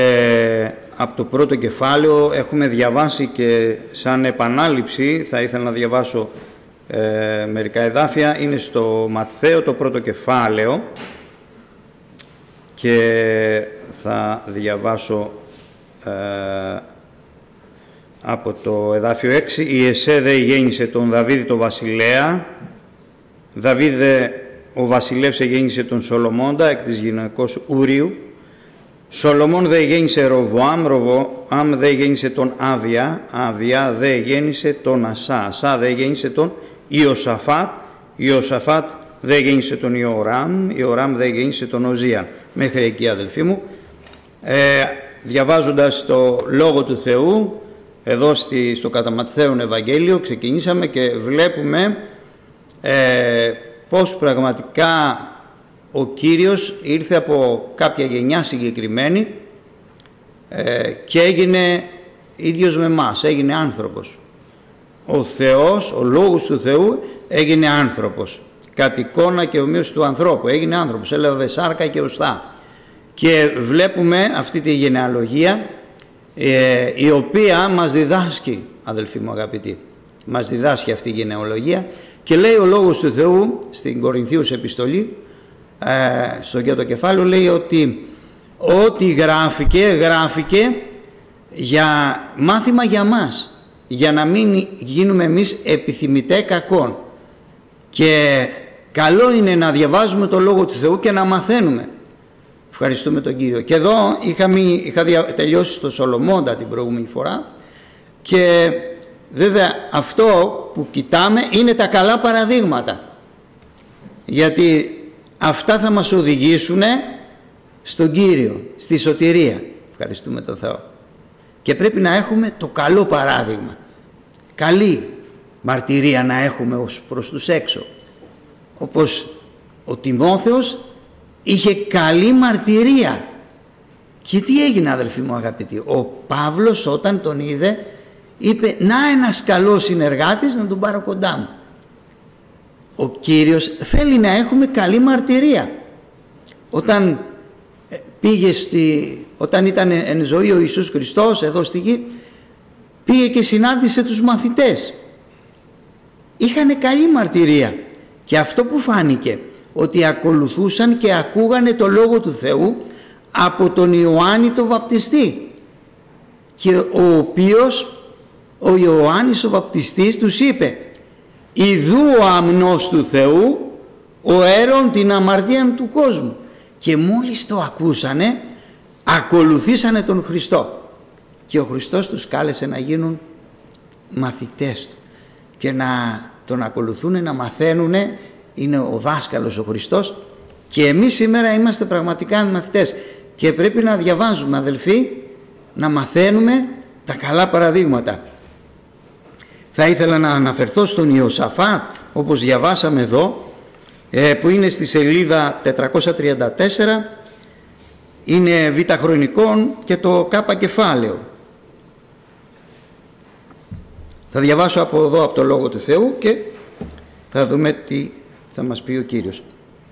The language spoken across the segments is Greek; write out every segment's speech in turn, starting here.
Από το πρώτο κεφάλαιο έχουμε διαβάσει και σαν επανάληψη θα ήθελα να διαβάσω μερικά εδάφια. Είναι στο Ματθαίο το πρώτο κεφάλαιο και θα διαβάσω από το εδάφιο 6. «Η Εσέ δε γέννησε τον Δαβίδ το βασιλέα, Δαβίδ δε ο βασιλεύς γέννησε τον Σολομώντα εκ της γυναικός Ούριου, Σολομών δε γέννησε Ροβοάμ, Ροβοάμ δε γέννησε τον Άβια, Άβια δε γέννησε τον Ασά, Ασά δε γέννησε τον Ιωσαφάτ, Ιωσαφάτ δε γέννησε τον Ιωράμ, Ιωράμ δε γέννησε τον Οζία». Μέχρι εκεί, αδελφοί μου. Διαβάζοντας το Λόγο του Θεού, εδώ στο κατά Ματθαίον Ευαγγέλιο ξεκινήσαμε και βλέπουμε πως πραγματικά ο Κύριος ήρθε από κάποια γενιά συγκεκριμένη και έγινε ίδιος με εμάς, έγινε άνθρωπος. Ο Θεός, ο Λόγος του Θεού έγινε άνθρωπος. Κατ' εικόνα και ομοίως του ανθρώπου, έγινε άνθρωπος, έλαβε σάρκα και οστά. Και βλέπουμε αυτή τη γενεαλογία η οποία μας διδάσκει, αδελφοί μου αγαπητοί, μας διδάσκει αυτή η γενεαλογία και λέει ο Λόγος του Θεού στην Κορινθίους επιστολή, στο κάτω κεφάλαιο, λέει ότι ό,τι γράφηκε για μάθημα για μας, για να μην γίνουμε εμείς επιθυμητέ κακών. Και καλό είναι να διαβάζουμε το Λόγο του Θεού και να μαθαίνουμε. Ευχαριστούμε τον Κύριο. Και εδώ είχα τελειώσει στο Σολομώντα την προηγούμενη φορά και βέβαια αυτό που κοιτάμε είναι τα καλά παραδείγματα, γιατί αυτά θα μας οδηγήσουν στον Κύριο, στη σωτηρία. Ευχαριστούμε τον Θεό. Και πρέπει να έχουμε το καλό παράδειγμα, καλή μαρτυρία να έχουμε ως προς τους έξω. Όπως ο Τιμόθεος είχε καλή μαρτυρία. Και τι έγινε, αδελφοί μου αγαπητοί? Ο Παύλος όταν τον είδε είπε, να ένας καλός συνεργάτης να τον πάρω κοντά μου. Ο Κύριος θέλει να έχουμε καλή μαρτυρία. Όταν όταν ήταν εν ζωή ο Ιησούς Χριστός εδώ στη γη, πήγε και συνάντησε τους μαθητές. Είχανε καλή μαρτυρία. Και αυτό που φάνηκε, ότι ακολουθούσαν και ακούγανε το Λόγο του Θεού από τον Ιωάννη τον Βαπτιστή. Και ο οποίος, ο Ιωάννης ο Βαπτιστής τους είπε, «Ιδού ο αμνός του Θεού, ο έρων την αμαρτία του κόσμου». Και μόλις το ακούσανε, ακολουθήσανε τον Χριστό. Και ο Χριστός τους κάλεσε να γίνουν μαθητές του και να τον ακολουθούν, να μαθαίνουν. Είναι ο δάσκαλος ο Χριστός και εμείς σήμερα είμαστε πραγματικά μαθητές και πρέπει να διαβάζουμε, αδελφοί, να μαθαίνουμε τα καλά παραδείγματα. Θα ήθελα να αναφερθώ στον Ιωσαφάτ, όπως διαβάσαμε εδώ, που είναι στη σελίδα 434, είναι Β' Χρονικών και το Κ' κεφάλαιο. Θα διαβάσω από εδώ από το Λόγο του Θεού και θα δούμε τι θα μας πει ο Κύριος.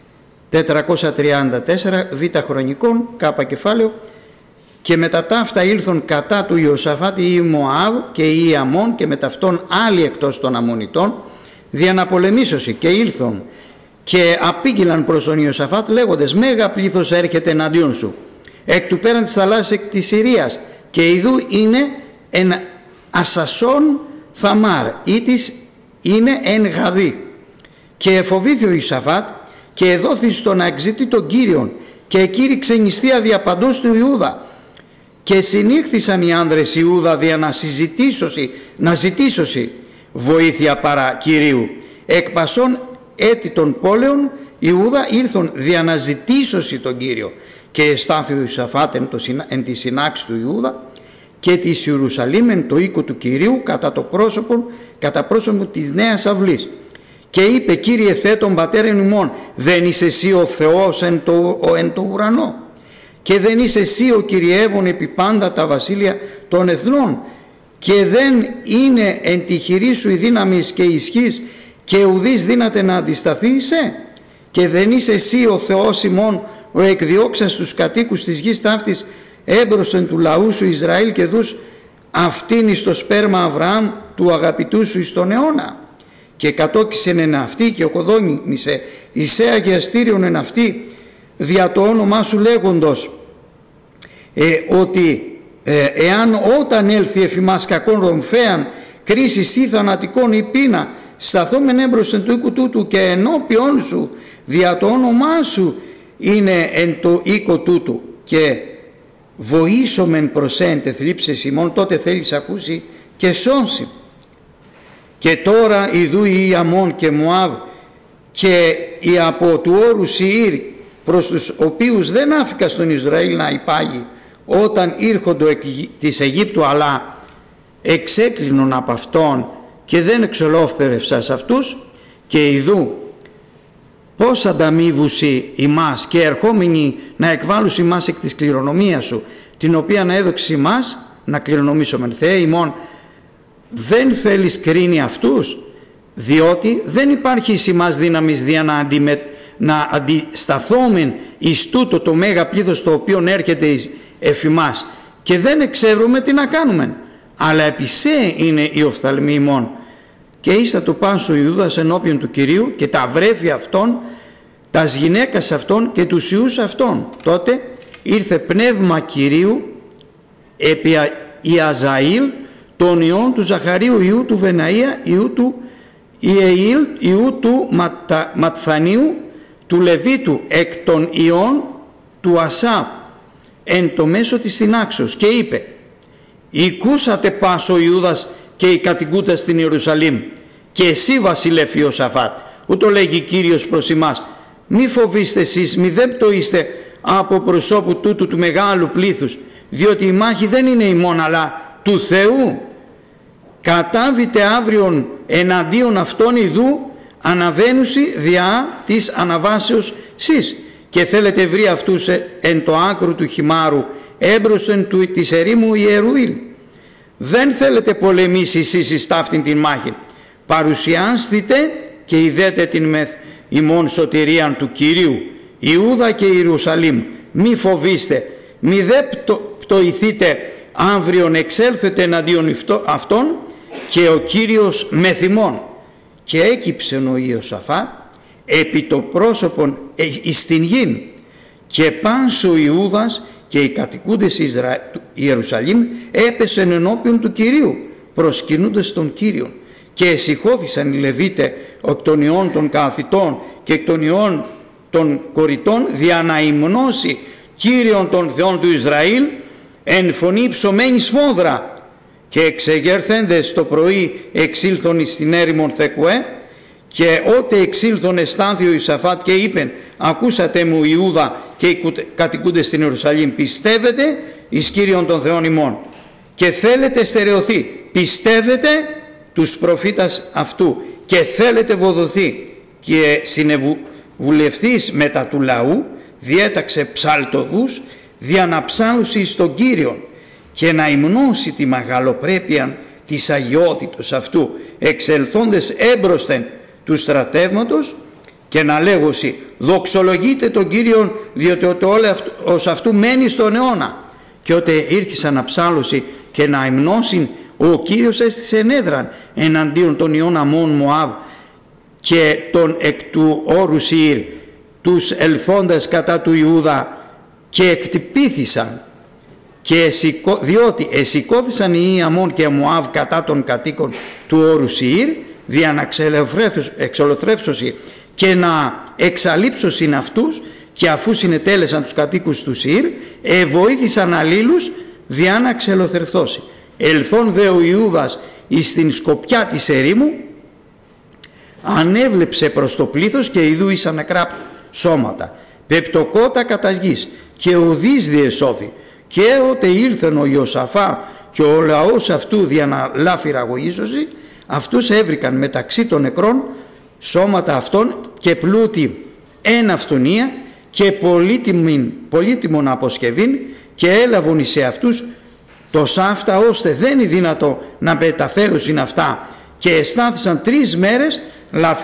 434 Β' Χρονικών Κ' κεφάλαιο. «Και μετά ταύτα ήλθον κατά του Ιωσαφάτ οι Μωάβ και οι Αμών και μετά αυτόν άλλοι εκτός των Αμμονιτών δια να πολεμήσωσι, και ήλθον και απήγγειλαν προς τον Ιωσαφάτ λέγοντες, μέγα πλήθος έρχεται εναντίον σου εκ του πέραν της θαλάσσης εκ της Συρίας, και ιδού είναι εν Ασασόν Θαμάρ, ή της είναι εν Γαδί. Και εφοβήθη ο Ιωσαφάτ και εδόθη στο να εξητεί τον Κύριον και εκήρυξε νηστεία διαπαντός του Ιούδα. Και συνήχθησαν οι άνδρες Ιούδα δια να ζητήσωσι βοήθεια παρά Κυρίου. Εκ πασών έτη των πόλεων Ιούδα ήρθον δια να ζητήσωσι τον Κύριο. Και εστάθη ο Ιωσαφάτ εν τη συνάξη του Ιούδα και της Ιερουσαλήμ εν το οίκο του Κυρίου κατά πρόσωπο της νέας αυλής. Και είπε, Κύριε Θεέ των πατέρων ημών, δεν είσαι εσύ ο Θεός εν το ουρανό, και δεν είσαι εσύ ο κυριεύων επί πάντα τα βασίλεια των εθνών, και δεν είναι εν τη χειρή σου η δύναμη και η ισχύς, και ουδείς δύναται να αντισταθείσαι, και δεν είσαι εσύ ο Θεός ημών, ο εκδιώξας τους κατοίκους της γης ταύτης έμπροσθεν του λαού σου Ισραήλ και δούς αυτήν εις το σπέρμα Αβραάμ του αγαπητού σου εις τον αιώνα. Και κατόκισεν εν αυτή και οκοδόμησε εισέαγε αστήριον εν αυτή δια το όνομά σου λέγοντος ότι εάν όταν έλθει εφημάς κακόν ρομφέαν κρίσης ή θανατικών ή πείνα σταθόμεν έμπροσθεν του οίκου τούτου και ενώπιον σου δια το όνομά σου είναι εν το οίκο τούτου και βοήσομεν προσέντε θλίψες ημών, τότε θέλεις ακούσει και σώσει. Και τώρα ιδού οι Αμών και Μωάβ και οι από του όρου Σιήρ, προς τους οποίους δεν άφηκα στον Ισραήλ να υπάγει όταν ήρχοντο της Αιγύπτου, αλλά εξέκλεινον από αυτόν και δεν εξολόφθερευσα σε αυτούς, και ιδού πώς ανταμείβουσι ημάς και ερχόμενοι να εκβάλουσι ημάς εκ της κληρονομίας σου, την οποία να έδωξε ημάς να κληρονομήσομεν. Θεέ ημών, δεν θέλεις κρίνει αυτούς, διότι δεν υπάρχει εις ημάς δύναμης δια να αντισταθόμεν εις τούτο το μέγα πλήθος το οποίο έρχεται εφ' ημάς, και δεν εξεύρουμε τι να κάνουμε, αλλά επί σε είναι η οφθαλμή ημών. Και ήστα το πάσο Ιούδας ενώπιον του Κυρίου και τα βρέφη αυτών, τας γυναίκας αυτών και τους ιούς αυτών. Τότε ήρθε πνεύμα Κυρίου επί Ιαζαήλ των ιών του Ζαχαρίου ιού του Βεναΐα ιού του Ιεήλ ιού του Ματθανίου του Λεβίτου εκ των ιών του Ασάβ εν το μέσο της συνάξεως, και είπε: «Ηκούσατε πάσο Ιούδας και οι κατοικούντας στην Ιερουσαλήμ, και εσύ βασιλεύ Ιωσαφάτ, ούτω λέγει Κύριος προς ημάς, μη φοβήστε εσείς, μη δεν πτωείστε από προσώπου τούτου του μεγάλου πλήθους, διότι η μάχη δεν είναι ημών αλλά του Θεού. Κατάβητε αύριον εναντίον αυτών ιδού αναβαίνουσι διά της αναβάσεως σεις, και θέλετε βρει αυτούς εν το άκρο του χυμάρου έμπροσθεν της ερήμου Ιερουήλ. Δεν θέλετε πολεμήσει εσείς εις ταύτην την μάχη. Παρουσιάστητε και ιδέτε την μεθ ημών σωτηρίαν του Κυρίου, Ιούδα και Ιερουσαλήμ. Μη φοβήστε, μη δε πτωηθείτε, αύριον εξέλθετε εναντίον αυτών και ο Κύριος μεθ ημών». Και έκυψεν ο Ιωσαφάτ επί το πρόσωπον εις την γην, και πάσο Ιούδας και οι κατοικούντες Ιερουσαλήμ έπεσεν ενώπιον του Κυρίου, προσκυνούντες τον Κύριον. Και εσυχώθησαν οι Λεβίτε εκ των ιών των καθητών και εκ των ιών των κοριτών, δια να υμνώσει Κύριον των Θεών του Ισραήλ εν φωνή ψωμένη σφόδρα. Και εξεγέρθεντες το πρωί εξήλθον εις την έρημον Θεκουέ, και ότε εξήλθον αισθάνθη ο Ιωσαφάτ και είπεν: «Ακούσατε μου Ιούδα και οι κατοικούντες στην Ιερουσαλήμ, πιστεύετε εις Κύριον των Θεών ημών και θέλετε στερεωθεί, πιστεύετε τους προφήτας αυτού και θέλετε βοδοθεί, και συνεβουλευτής μετά του λαού διέταξε ψαλτοδούς δια να ψάλουσει στον Κύριον και να υμνώσει τη μεγαλοπρέπεια της αγιότητος αυτού, εξελθόντες έμπροσθεν του στρατεύματος, και να λέγωση: «Δοξολογείτε τον Κύριον, διότι το όλος αυτού μένει στον αιώνα». Και ότε ήρχισαν να ψάλωση και να υμνώσει, ο Κύριος έστησε ενέδραν εναντίον των ιών Αμών Μωάβ και των εκ του όρου Σιήρ, τους ελθόντες κατά του Ιούδα, και εκτυπήθησαν, και διότι εσηκώθησαν οι Αμών και Μωάβ κατά των κατοίκων του όρου Σιήρ, δια να εξολοθρεύσωση και να εξαλείψωσιν αυτούς, και αφού συνετέλεσαν τους κατοίκους του Σιήρ, βοήθησαν αλλήλους δια να ξελοθερθώσει. Ελθόν δε ο Ιούδας εις την σκοπιά της ερήμου, ανέβλεψε προς το πλήθος, και ιδού ήσαν νεκρά σώματα, πεπτοκότα κατας γης, και ουδείς διεσώθη. Και ότε ήλθεν ο Ιωσαφά και ο λαός αυτού δια να λάφυραγωγήσωση, αυτούς έβρικαν μεταξύ των νεκρών σώματα αυτών και πλούτη εν αυτονία και πολύτιμον αποσκευήν, και έλαβον εις αυτούς το σάφτα, ώστε δεν είναι δύνατο να μεταφέρουσιν αυτά, και αισθάνθησαν 3 μέρες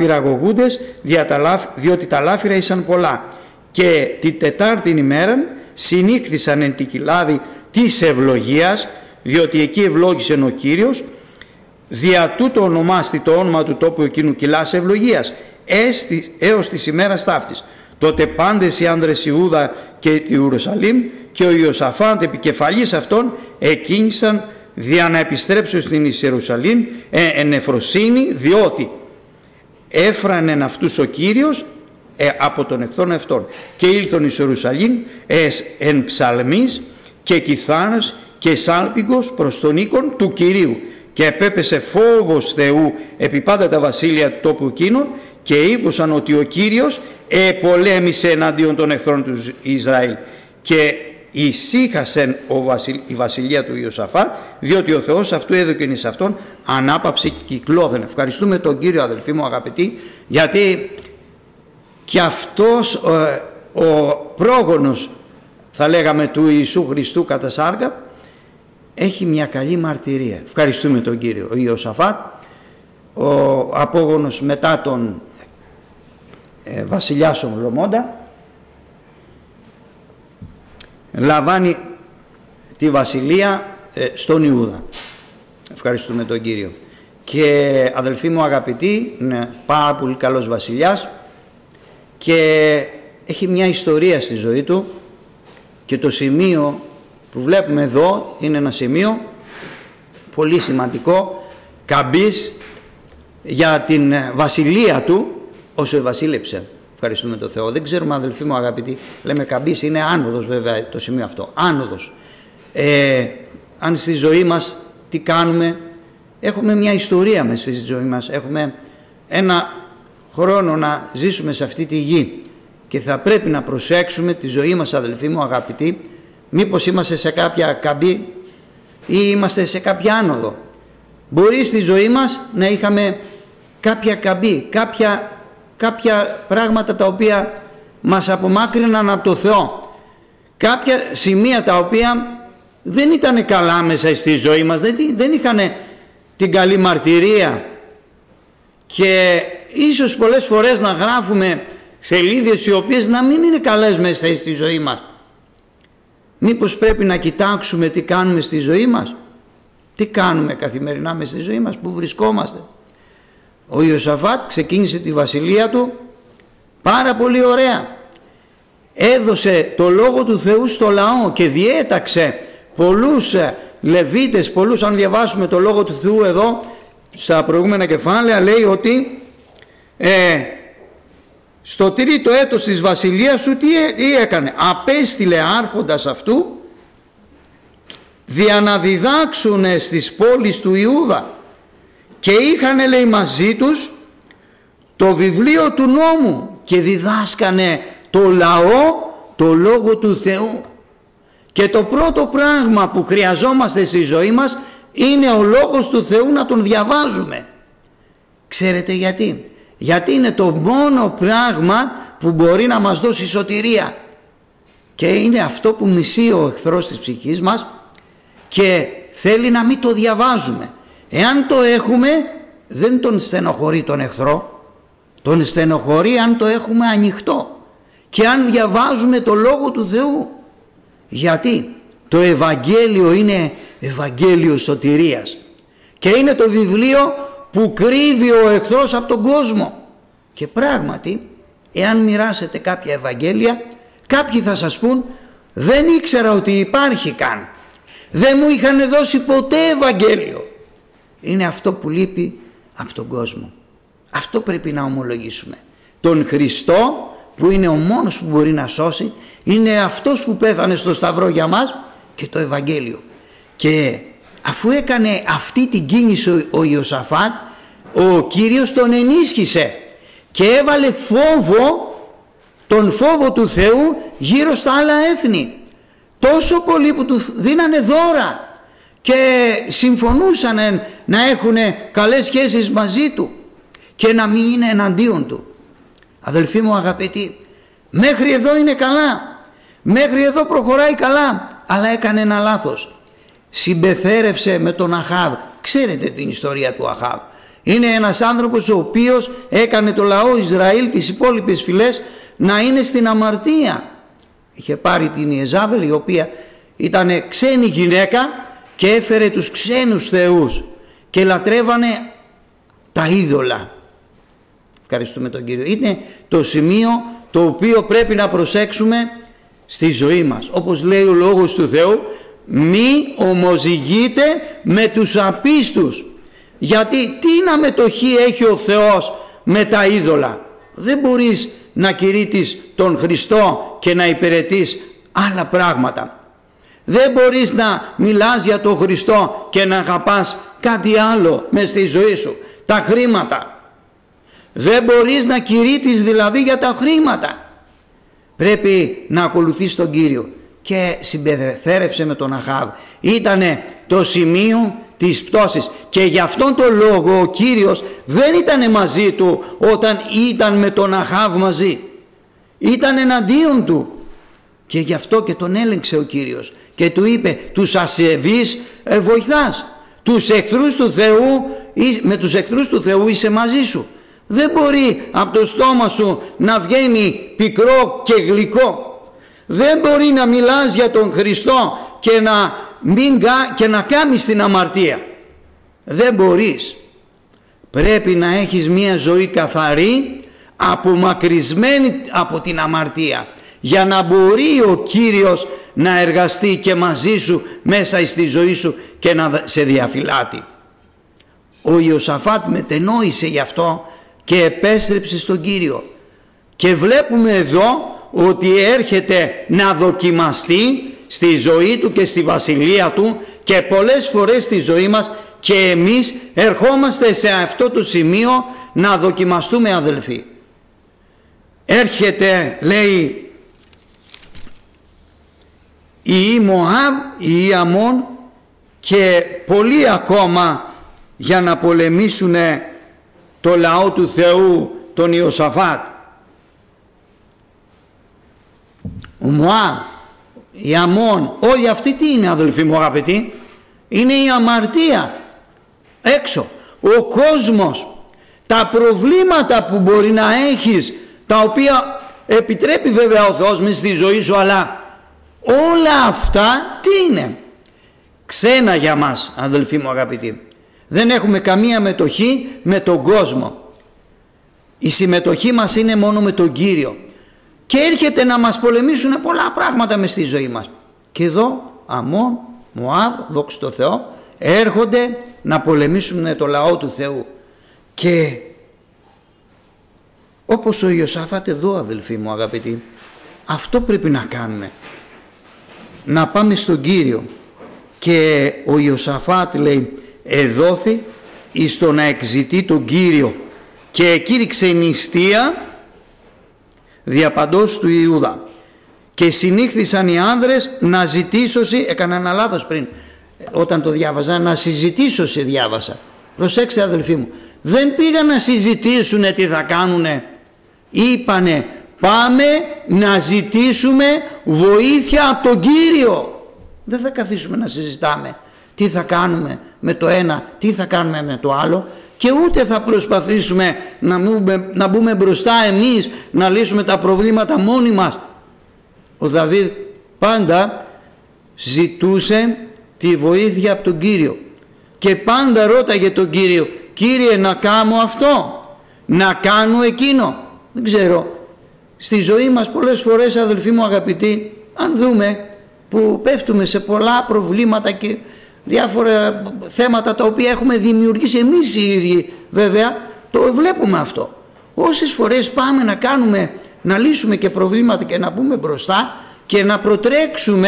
λαφυραγωγούντες, διότι τα λάφυρα ήσαν πολλά. Και την 4η ημέραν συνήχθησαν εν τη κοιλάδη της ευλογίας, διότι εκεί ευλόγησε ο Κύριος, δια τούτο ονομάστη το όνομα του τόπου εκείνου κοιλάς ευλογίας, έως της ημέρας ταύτης. Τότε πάντες οι άνδρες Ιούδα και τη Ιερουσαλήμ και ο Ιωσαφάτ επικεφαλής αυτών εκκίνησαν δια να επιστρέψουν στην Ιερουσαλήμ εν εφροσύνη, διότι έφρανεν αυτούς ο Κύριος από τον εχθρόν αυτών. Και ήλθον εις Ιερουσαλήμ εν ψαλμής και κιθάρας και σάλπιγγος προς τον οίκον του Κυρίου. Και επέπεσε φόβος Θεού επί πάντα τα βασίλεια του τόπου εκείνων, και ήκουσαν ότι ο Κύριος πολέμησε εναντίον των εχθρών του Ισραήλ. Και ησύχασεν η βασιλεία του Ιωσαφάτ, διότι ο Θεός αυτού έδωκεν εις αυτόν ανάπαυση κυκλώθεν. Ευχαριστούμε τον Κύριο, αδελφοί μου αγαπητοί, γιατί και αυτός ο πρόγονος, θα λέγαμε, του Ιησού Χριστού κατά σάρκα, έχει μια καλή μαρτυρία. Ευχαριστούμε τον Κύριο. Ο Ιωσαφάτ, ο απόγονος μετά τον βασιλιά Σολομώντα, λαμβάνει τη βασιλεία στον Ιούδα. Ευχαριστούμε τον Κύριο. Και αδελφοί μου αγαπητοί, είναι πάρα πολύ καλός βασιλιάς και έχει μια ιστορία στη ζωή του, και το σημείο που βλέπουμε εδώ είναι ένα σημείο πολύ σημαντικό, καμπής για την βασιλεία του όσο βασίλεψε. Ευχαριστούμε τον Θεό. Δεν ξέρουμε, αδελφοί μου αγαπητοί, λέμε καμπής, είναι άνοδος βέβαια το σημείο αυτό, άνοδος. Αν στη ζωή μας τι κάνουμε, έχουμε μια ιστορία μέσα στη ζωή μας, έχουμε ένα χρόνο να ζήσουμε σε αυτή τη γη και θα πρέπει να προσέξουμε τη ζωή μας, αδελφοί μου αγαπητοί, μήπως είμαστε σε κάποια καμπή ή είμαστε σε κάποια άνοδο. Μπορεί στη ζωή μας να είχαμε κάποια καμπή, κάποια πράγματα τα οποία μας απομάκρυναν από το Θεό, κάποια σημεία τα οποία δεν ήταν καλά μέσα στη ζωή μας, δεν είχαν την καλή μαρτυρία, και ίσως πολλές φορές να γράφουμε σελίδες οι οποίες να μην είναι καλές μέσα στη ζωή μας. Μήπως πρέπει να κοιτάξουμε τι κάνουμε στη ζωή μας, τι κάνουμε καθημερινά μέσα στη ζωή μας, πού βρισκόμαστε. Ο Ιωσαφάτ ξεκίνησε τη βασιλεία του πάρα πολύ ωραία. Έδωσε το Λόγο του Θεού στο λαό και διέταξε πολλούς Λεβίτες, πολλούς. Αν διαβάσουμε το Λόγο του Θεού εδώ στα προηγούμενα κεφάλαια, λέει ότι στο τρίτο έτος της βασιλείας σου τι έκανε? Απέστειλε άρχοντας αυτού δια να διδάξουν στις πόλεις του Ιούδα, και είχαν, λέει, μαζί τους το βιβλίο του νόμου και διδάσκανε το λαό το Λόγο του Θεού. Και το πρώτο πράγμα που χρειαζόμαστε στη ζωή μας είναι ο Λόγος του Θεού, να τον διαβάζουμε. Ξέρετε γιατί? Γιατί είναι το μόνο πράγμα που μπορεί να μας δώσει σωτηρία, και είναι αυτό που μισεί ο εχθρός της ψυχής μας και θέλει να μην το διαβάζουμε. Εάν το έχουμε, δεν τον στενοχωρεί τον εχθρό, τον στενοχωρεί αν το έχουμε ανοιχτό και αν διαβάζουμε το Λόγο του Θεού. Γιατί το Ευαγγέλιο είναι Ευαγγέλιο σωτηρίας και είναι το βιβλίο που κρύβει ο εχθρός από τον κόσμο. Και πράγματι, εάν μοιράσετε κάποια Ευαγγέλια, κάποιοι θα σας πούν, δεν ήξερα ότι υπάρχει καν, δεν μου είχαν δώσει ποτέ Ευαγγέλιο. Είναι αυτό που λείπει από τον κόσμο. Αυτό πρέπει να ομολογήσουμε. Τον Χριστό, που είναι ο μόνος που μπορεί να σώσει, είναι αυτός που πέθανε στο Σταυρό για μας, και το Ευαγγέλιο. Και αφού έκανε αυτή την κίνηση ο Ιωσαφάτ, ο Κύριος τον ενίσχυσε και έβαλε φόβο, τον φόβο του Θεού γύρω στα άλλα έθνη. Τόσο πολύ που του δίνανε δώρα και συμφωνούσαν να έχουν καλές σχέσεις μαζί του και να μην είναι εναντίον του. Αδελφοί μου αγαπητοί, μέχρι εδώ είναι καλά, μέχρι εδώ προχωράει καλά, αλλά έκανε ένα λάθος. Συμπεθέρευσε με τον Αχάβ. Ξέρετε την ιστορία του Αχάβ. Είναι ένας άνθρωπος ο οποίος έκανε το λαό Ισραήλ, τις υπόλοιπες φυλές, να είναι στην αμαρτία. Είχε πάρει την Ιεζάβελ, η οποία ήταν ξένη γυναίκα και έφερε τους ξένους θεούς και λατρεύανε τα είδωλα. Ευχαριστούμε τον Κύριο. Είναι το σημείο το οποίο πρέπει να προσέξουμε στη ζωή μας. Όπως λέει ο Λόγος του Θεού, μη ομοζυγείτε με τους απίστους. Γιατί τι αναμετοχή έχει ο Θεός με τα είδωλα? Δεν μπορείς να κηρύττεις τον Χριστό και να υπηρετείς άλλα πράγματα. Δεν μπορείς να μιλάς για τον Χριστό και να αγαπάς κάτι άλλο μες στη ζωή σου. Τα χρήματα. Δεν μπορείς να κηρύττεις δηλαδή για τα χρήματα. Πρέπει να ακολουθείς τον Κύριο. Και συμπεθέρευσε με τον Αχάβ. Ήτανε το σημείο της πτώσης. Και γι' αυτόν τον λόγο ο Κύριος δεν ήταν μαζί του όταν ήταν με τον Αχάβ μαζί. Ήταν εναντίον του. Και γι' αυτό και τον έλεγξε ο Κύριος. Και του είπε, τους ασεβείς βοηθάς. Τους εχθρούς του Θεού, με τους εχθρούς του Θεού είσαι μαζί σου. Δεν μπορεί από το στόμα σου να βγαίνει πικρό και γλυκό. Δεν μπορεί να μιλάς για τον Χριστό και να κάνεις την αμαρτία. Δεν μπορείς. Πρέπει να έχεις μια ζωή καθαρή, απομακρυσμένη από την αμαρτία, για να μπορεί ο Κύριος να εργαστεί και μαζί σου μέσα στη ζωή σου και να σε διαφυλάτει. Ο Ιωσαφάτ μετενόησε γι' αυτό και επέστρεψε στον Κύριο. Και βλέπουμε εδώ ότι έρχεται να δοκιμαστεί στη ζωή του και στη βασιλεία του, και πολλές φορές στη ζωή μας και εμείς ερχόμαστε σε αυτό το σημείο να δοκιμαστούμε, αδελφοί. Έρχεται, λέει, η Μωάβ, η Αμών και πολλοί ακόμα για να πολεμήσουν το λαό του Θεού, τον Ιωσαφάτ. Ο Μωάβ, η Αμών, όλοι αυτοί τι είναι, αδελφοί μου αγαπητοί? Είναι η αμαρτία έξω, ο κόσμος, τα προβλήματα που μπορεί να έχεις, τα οποία επιτρέπει βέβαια ο Θεός μες στη ζωή σου, αλλά όλα αυτά τι είναι? Ξένα για μας, αδελφοί μου αγαπητοί. Δεν έχουμε καμία μετοχή με τον κόσμο. Η συμμετοχή μας είναι μόνο με τον Κύριο. Και έρχεται να μας πολεμήσουν πολλά πράγματα μες στη ζωή μας. Και εδώ Αμών, Μωάβ, δόξα τω Θεώ, έρχονται να πολεμήσουν το λαό του Θεού. Και όπως ο Ιωσαφάτ εδώ, αδελφοί μου αγαπητοί, αυτό πρέπει να κάνουμε. Να πάμε στον Κύριο. Και ο Ιωσαφάτ λέει, εδόθη εις το να εξητεί τον Κύριο και εκήρυξε νηστεία διαπαντός του Ιούδα. Και συνήχθησαν οι άνδρες να ζητήσωσι, έκανα ένα λάθος πριν όταν το διάβαζα, να συζητήσωσι διάβασα. Προσέξτε αδελφοί μου, δεν πήγαν να συζητήσουν τι θα κάνουνε, είπανε πάμε να ζητήσουμε βοήθεια από τον Κύριο. Δεν θα καθίσουμε να συζητάμε τι θα κάνουμε με το ένα, τι θα κάνουμε με το άλλο, και ούτε θα προσπαθήσουμε να μπούμε μπροστά εμείς να λύσουμε τα προβλήματα μόνοι μας. Ο Δαβίδ πάντα ζητούσε τη βοήθεια από τον Κύριο και πάντα ρώταγε τον Κύριο, Κύριε, να κάνω αυτό, να κάνω εκείνο. Δεν ξέρω, στη ζωή μας πολλές φορές, αδελφοί μου αγαπητοί, αν δούμε που πέφτουμε σε πολλά προβλήματα και διάφορα θέματα τα οποία έχουμε δημιουργήσει εμείς οι ίδιοι, βέβαια το βλέπουμε αυτό. Όσες φορές πάμε να κάνουμε, να λύσουμε και προβλήματα και να μπούμε μπροστά και να προτρέξουμε,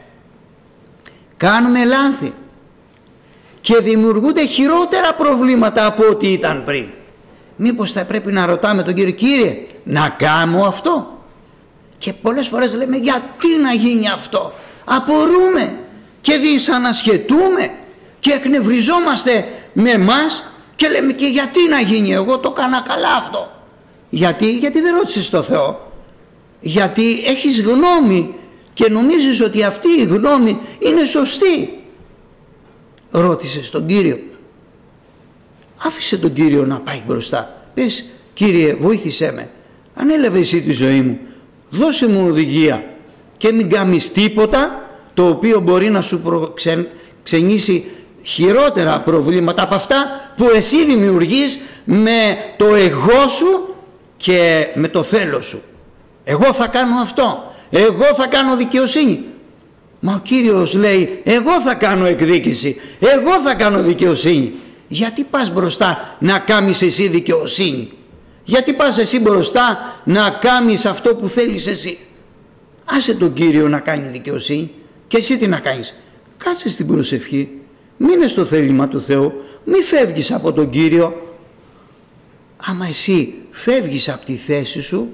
κάνουμε λάθη και δημιουργούνται χειρότερα προβλήματα από ό,τι ήταν πριν. Μήπως θα πρέπει να ρωτάμε τον Κύριο, Κύριε, να κάνω αυτό? Και πολλές φορές λέμε, γιατί να γίνει αυτό? Απορούμε και δυσανασχετούμε και εκνευριζόμαστε με εμάς και λέμε, και γιατί να γίνει, εγώ το έκανα καλά αυτό? Γιατί δεν ρώτησες το Θεό? Γιατί έχεις γνώμη και νομίζεις ότι αυτή η γνώμη είναι σωστή. Ρώτησες τον Κύριο? Άφησε τον Κύριο να πάει μπροστά. Πες, Κύριε, βοήθησέ με, ανέλαβε εσύ τη ζωή μου, δώσε μου οδηγία και μην κάνεις τίποτα το οποίο μπορεί να σου προξενήσει χειρότερα προβλήματα από αυτά που εσύ δημιουργείς με το εγώ σου και με το θέλω σου. Εγώ θα κάνω αυτό, εγώ θα κάνω δικαιοσύνη. Μα ο Κύριος λέει, εγώ θα κάνω εκδίκηση, εγώ θα κάνω δικαιοσύνη. Γιατί πας μπροστά να κάνεις εσύ δικαιοσύνη? Γιατί πας εσύ μπροστά να κάνεις αυτό που θέλεις εσύ? Άσε τον Κύριο να κάνει δικαιοσύνη και εσύ τι να κάνεις? Κάτσε στην προσευχή, μείνε στο θέλημα του Θεού, μη φεύγεις από τον Κύριο. Άμα εσύ φεύγεις από τη θέση σου,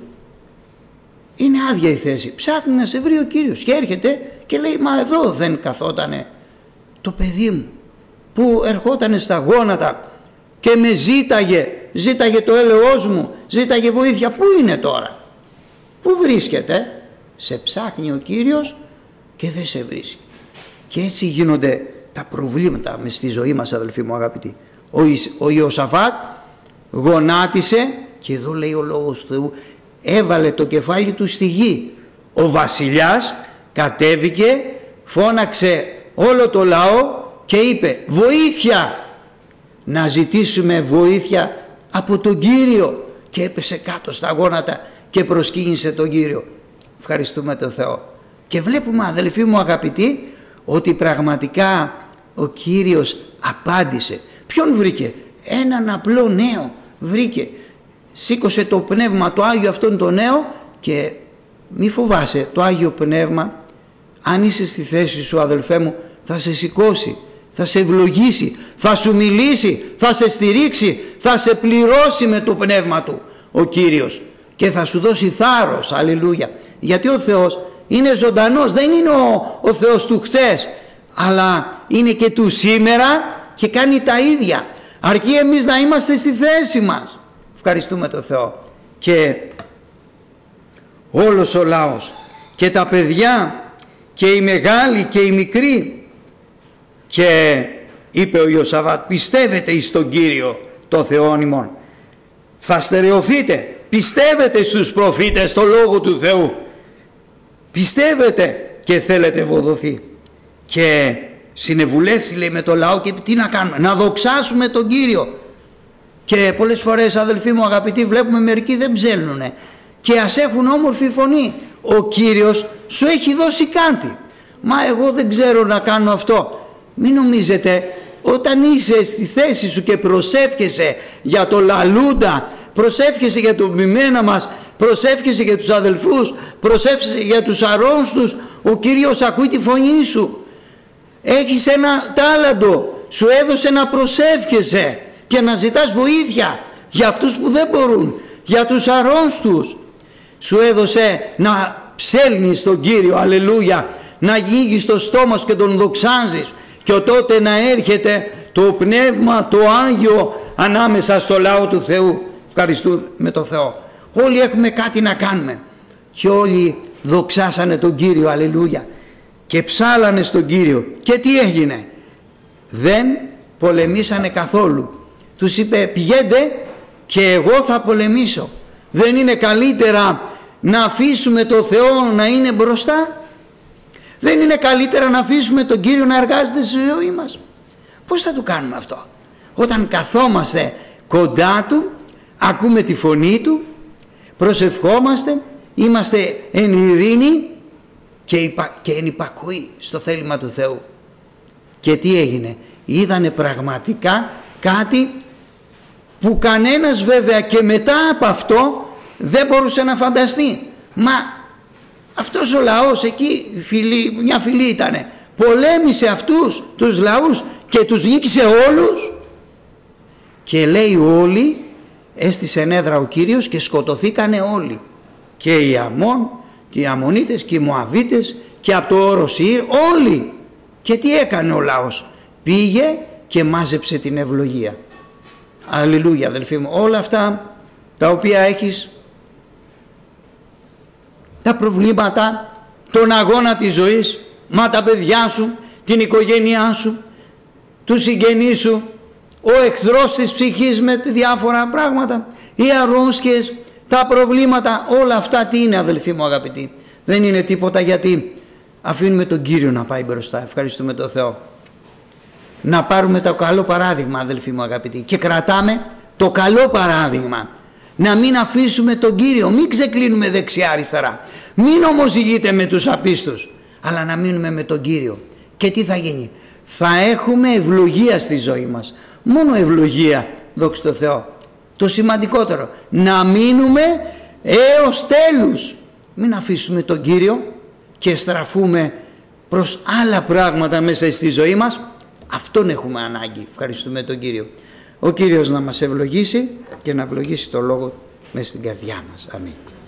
είναι άδεια η θέση. Ψάχνει να σε βρει ο Κύριος και έρχεται και λέει, μα εδώ δεν καθότανε το παιδί μου που ερχότανε στα γόνατα και με ζήταγε το έλεος μου, ζήταγε βοήθεια. Πού είναι τώρα? Πού βρίσκεται? Σε ψάχνει ο Κύριος και δεν σε βρίσκει. Και έτσι γίνονται τα προβλήματα μες στη ζωή μας, αδελφοί μου αγαπητοί. Ο Ιωσαφάτ γονάτισε και εδώ λέει ο λόγος του Θεού, έβαλε το κεφάλι του στη γη. Ο βασιλιάς κατέβηκε, φώναξε όλο το λαό και είπε, βοήθεια, να ζητήσουμε βοήθεια από τον Κύριο, και έπεσε κάτω στα γόνατα και προσκύνησε τον Κύριο. Ευχαριστούμε τον Θεό. Και βλέπουμε, αδελφοί μου αγαπητοί, ότι πραγματικά ο Κύριος απάντησε. Ποιον βρήκε? Έναν απλό νέο βρήκε. Σήκωσε το Πνεύμα το Άγιο αυτόν το νέο και μη φοβάσαι, το Άγιο Πνεύμα, αν είσαι στη θέση σου, αδελφέ μου, θα σε σηκώσει, θα σε ευλογήσει, θα σου μιλήσει, θα σε στηρίξει, θα σε πληρώσει με το Πνεύμα Του ο Κύριος και θα σου δώσει θάρρος. Αλληλούια. Γιατί ο Θεός είναι ζωντανός, δεν είναι ο Θεός του χθες, αλλά είναι και του σήμερα και κάνει τα ίδια. Αρκεί εμείς να είμαστε στη θέση μας. Ευχαριστούμε τον Θεό. Και όλος ο λαός και τα παιδιά και οι μεγάλοι και οι μικροί, και είπε ο Ιωσαφάτ, πιστεύετε εις τον Κύριο το Θεόν ημών, θα στερεωθείτε, πιστεύετε στους προφήτες, στο Λόγο του Θεού, πιστεύετε και θέλετε ευοδοθεί. Και συνεβουλεύσει, λέει, με το λαό, και τι να κάνουμε? Να δοξάσουμε τον Κύριο. Και πολλές φορές, αδελφοί μου αγαπητοί, βλέπουμε μερικοί δεν ψέλνουνε και ας έχουν όμορφη φωνή. Ο Κύριος σου έχει δώσει κάτι. Μα εγώ δεν ξέρω να κάνω αυτό. Μην νομίζετε, όταν είσαι στη θέση σου και προσεύχεσαι για το λαλούντα, προσεύχεσαι για το μημένα μας, προσεύχεσαι για τους αδελφούς, προσεύχεσαι για τους αρρώστους, ο Κύριος ακούει τη φωνή σου. Έχεις ένα τάλαντο, σου έδωσε να προσεύχεσαι και να ζητάς βοήθεια για αυτούς που δεν μπορούν, για τους αρρώστους. Σου έδωσε να ψέλνεις τον Κύριο, αλληλούια, να γίγεις το στόμα σου και τον δοξάζεις, και τότε να έρχεται το Πνεύμα το Άγιο ανάμεσα στο λαό του Θεού. Ευχαριστούμε τον Θεό. Όλοι έχουμε κάτι να κάνουμε και όλοι δοξάσανε τον Κύριο, αλληλούια, και ψάλανε στον Κύριο. Και τι έγινε? Δεν πολεμήσανε καθόλου. Τους είπε, πηγαίνετε και εγώ θα πολεμήσω. Δεν είναι καλύτερα να αφήσουμε το Θεό να είναι μπροστά? Δεν είναι καλύτερα να αφήσουμε τον Κύριο να εργάζεται στη ζωή μας? Πώς θα το κάνουμε αυτό? Όταν καθόμαστε κοντά Του, ακούμε τη φωνή Του, προσευχόμαστε, είμαστε εν ειρήνη και εν υπακούει στο θέλημα του Θεού. Και τι έγινε? Είδανε πραγματικά κάτι που κανένας βέβαια και μετά από αυτό δεν μπορούσε να φανταστεί. Μα αυτός ο λαός εκεί, μια φυλή ήτανε, πολέμησε αυτούς τους λαούς και τους νίκησε όλους. Και λέει όλοι, έστησε έδρα ο Κύριος και σκοτωθήκανε όλοι. Και οι Αμών και οι Αμμονίτες και οι Μωαβίτες και από το όρο Σιήρ, όλοι. Και τι έκανε ο λαός? Πήγε και μάζεψε την ευλογία. Αλληλούια, αδελφοί μου. Όλα αυτά τα οποία έχεις, τα προβλήματα, τον αγώνα της ζωής, μα τα παιδιά σου, την οικογένειά σου, τους συγγενείς σου, ο εχθρός της ψυχής με διάφορα πράγματα, οι αρρώστιες, τα προβλήματα, όλα αυτά τι είναι, αδελφοί μου αγαπητοί? Δεν είναι τίποτα, γιατί αφήνουμε τον Κύριο να πάει μπροστά. Ευχαριστούμε τον Θεό. Να πάρουμε το καλό παράδειγμα, αδελφοί μου αγαπητοί, και κρατάμε το καλό παράδειγμα. Να μην αφήσουμε τον Κύριο, μην ξεκλίνουμε δεξιά-αριστερά, μην ομοζυγείτε με τους απίστους, αλλά να μείνουμε με τον Κύριο. Και τι θα γίνει? Θα έχουμε ευλογία στη ζωή μας. Μόνο ευλογία, δόξα τω Θεώ. Το σημαντικότερο, να μείνουμε έως τέλους. Μην αφήσουμε τον Κύριο και στραφούμε προς άλλα πράγματα μέσα στη ζωή μας. Αυτόν έχουμε ανάγκη. Ευχαριστούμε τον Κύριο. Ο Κύριος να μας ευλογήσει και να ευλογήσει το λόγο μέσα στην καρδιά μας. Αμήν.